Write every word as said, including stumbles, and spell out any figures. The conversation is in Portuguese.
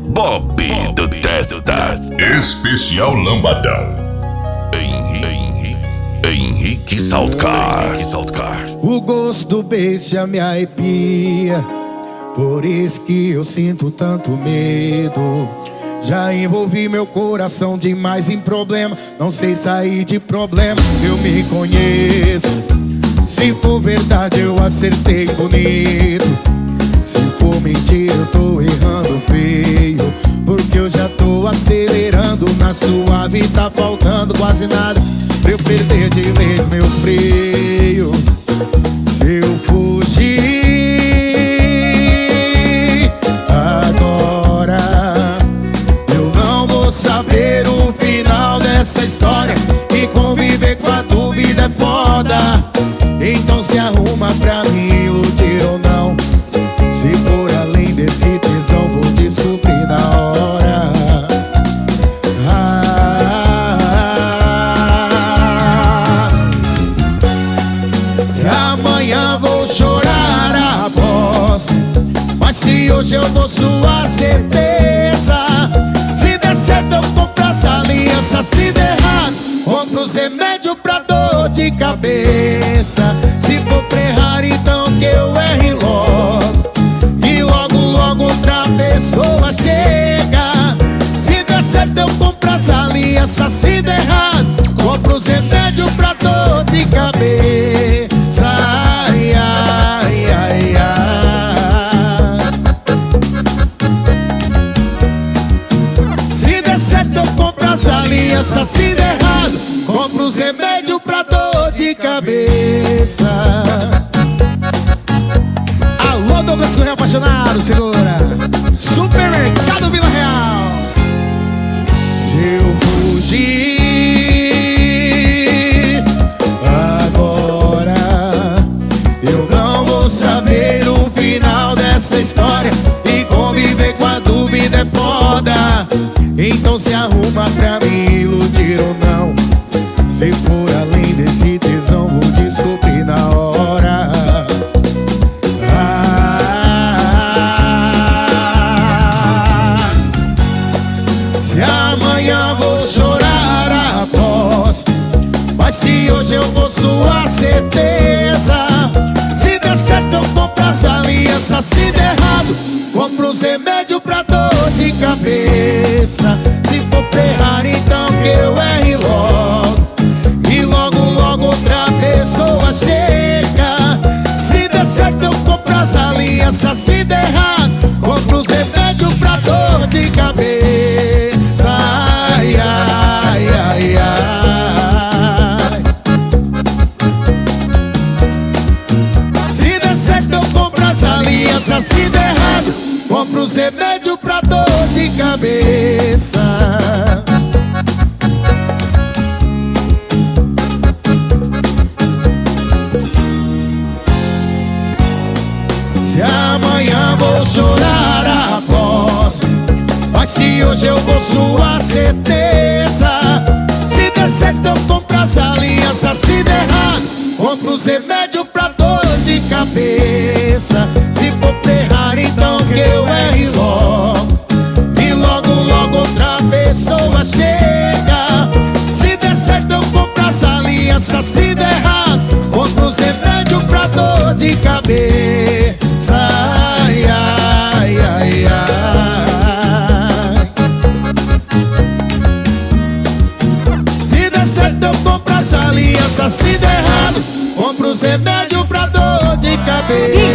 Bob do Testa. Especial Lambadão. Henrique, Henrique Saltcar. O gosto do beijo já me arrepia, por isso que eu sinto tanto medo. Já envolvi meu coração demais em problema, não sei sair de problema, eu me conheço. Se for verdade eu acertei bonito, se for mentira eu tô errando feio. Porque eu já tô acelerando, na sua vida tá faltando quase nada pra eu perder de vez meu freio. Se eu fugir agora, eu não vou saber o final dessa história. E conviver com a dúvida é foda. Então se arruma pra me iludir ou não. Se for além desse tesão, vou descobrir na hora. Ah, se amanhã vou chorar após, mas se hoje eu vou sua certeza. Se der certo eu compro as alianças, se der errado compro os remédios pra dor de cabeça. Se for pra errar então que eu erre logo, e logo logo outra pessoa chega. Se der certo eu compro as alianças, se der errado compro os remédios pra dor de cabeça. Ai, ai, ai, ai. Se der certo eu compro as alianças, se der errado compro os remédios pra dor de cabeça. Alô, Douglas Correia apaixonado, segura. Supermercado Vila Real. Se eu fugir agora, eu não vou saber o final dessa história. E conviver com a dúvida é foda. Então se arruma pra me iludir ou não. Se for além desse tesão, vou descobrir na hora. Ah, se amanhã vou chorar após, mas se hoje eu vou sua certeza. Se der certo eu compro as alianças, se der errado compro os remédios pra dor de cabeça. Se for pra errar então que eu erre logo, e logo logo outra pessoa chega. Se der certo eu compro as alianças, se der errado compro os remédios pra dor de cabeça. Ai, ai, ai, ai. Se der certo eu compro as alianças, se der errado compro os remédios pra dor de cabeça. Se amanhã vou chorar após, mas se hoje eu vou sua certeza. Se der certo eu compro as alianças, se der errado compro os remédios pra dor de cabeça. Se for pra errar então que eu erre logo, e logo logo outra pessoa chega. Se der certo eu compro as alianças, se der errado compro os remédios pra dor de cabeça. Ai, ai, ai, ai. Se der certo eu compro as alianças, se der errado compro os remédios pra dor de cabeça.